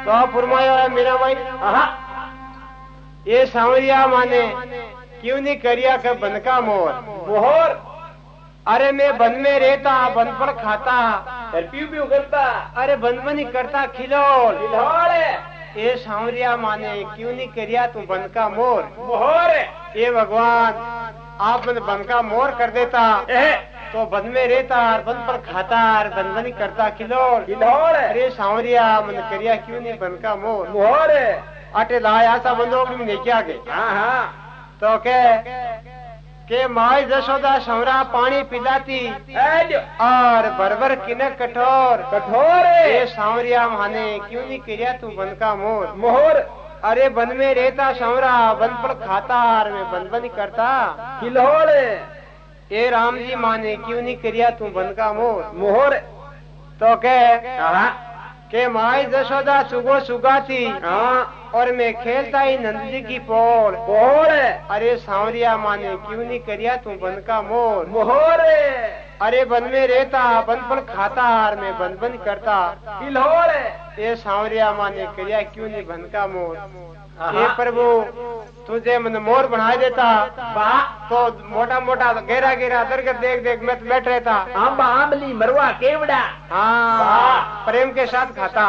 तो फरमाया है मेरा भाई ये सांवरिया माने क्यों नहीं करिया के बन का मोर मोहर। अरे मैं बन में रहता बन पर खाता पीऊ पीऊ करता। अरे बन नहीं करता खिलौल खिलौड़। ये सांवरिया माने क्यों नहीं करिया तू बन का मोर मोहर। ये भगवान आप मन बन का मोर कर देता तो बन में रहता और बन पर खाता और बन नहीं करता खिलौड़ खिलौड़। अरे सांवरिया मन करिया क्यों नहीं बन का मोर मोहर। अटे लाया सा बंदो भी नहीं क्या के हाँ तो के माई जशोदा सौरा पानी पिलाती और बरबर किने कठोर कठोर। ये सांवरिया माने क्यों नहीं करिया तू बन का मोर मोहर। अरे बन में रहता सौरा बन पर खाता और मैं बन नहीं करता खिलौड़। ये राम जी माने क्यों नहीं करिया तू बन का मोर मोहर। तो के माई जशोदा सुगो सुगाती और मैं खेलता ही नंदी की पोल पोल। अरे सांवरिया माने क्यों नहीं करिया तू बन का मोर मोहर। अरे बन में रहता बन पर खाता और मैं बन करता खिलौड़। ये सांवरिया माने करिया क्यों नहीं बन का मोर ये प्रभु तुझे मन मोर बना देता तो मोटा मोटा गहरा गहरा दरगत देख देख मैं तो बैठ रहता आंबा आंबली मरवा केवड़ा। हाँ प्रेम के साथ खाता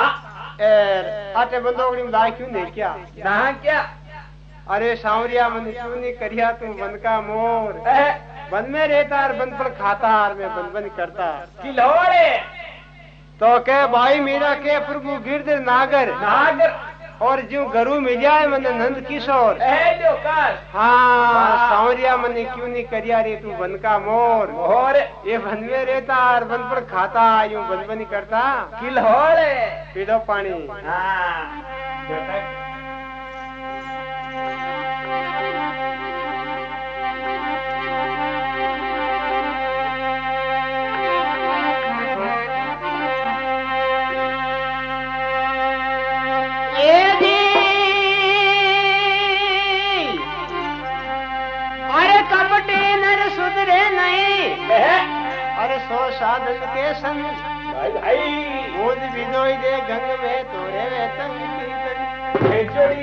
आटे बंदोगड़ी में दाई क्यों नहीं क्या ना क्या। अरे सांवरिया मन क्यों नहीं करिया तू बन का मोर बन में रहता और बन पर खाता और मैं बन करता खिलौड़। तो के भाई मेरा के प्रभु गिरधर नागर नागर और जो गरु मिल जाए मन नंद किशोर काश। हाँ सांवरिया मन क्यों नहीं करिया रे तू बन का मोर मोहर। ये बन में रहता और बन पर खाता यूं बन नहीं करता खिलौड़। पी लो पानी अरे सो साधन के संग बोध बिजोई दे गंग में तोरे वेतन कीर्तन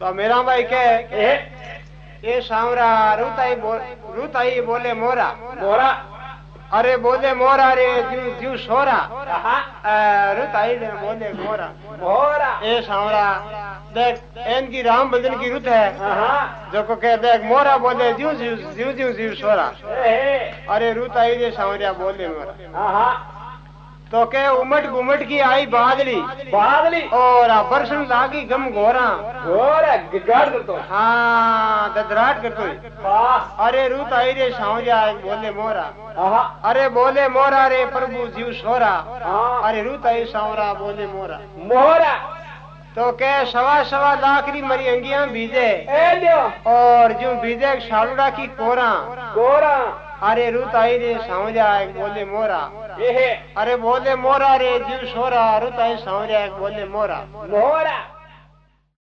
तो मेरा भाई के ए ये सामरा रुताई बोले मोरा मोरा अरे बोले मोरा रे जीव जीव सोरा आहा रुताई ने बोले मोरा मोरा ए सामरा देख इनकी राम भजन की रुत है आहा जो को कह देख मोरा बोले जीव जीव जीव जीव जीव सोरा ए अरे रुताई रे सामरिया बोले मोरा आहा तो के उमट घुमट की आई बादली बादली और बरसन लागी गम घोरा घोरा गाड़ कर तो हाँ ददराट करतो पास अरे रूत आई रे सावरिया बोले मोरा आहा अरे बोले मोरा रे प्रभु जीव सोरा हाँ अरे रूत आई सावरा बोले मोरा मोरा तो के सवा लाख री मरी अंगियां बीजे ए लियो और जो बीजे शालुड़ा की कोरा गोरा अरे रूत आई रे सावरिया बोले मोरा ये अरे बोले मोरा रे जीव सोरा रूत आई सावरिया बोले मोरा मोरा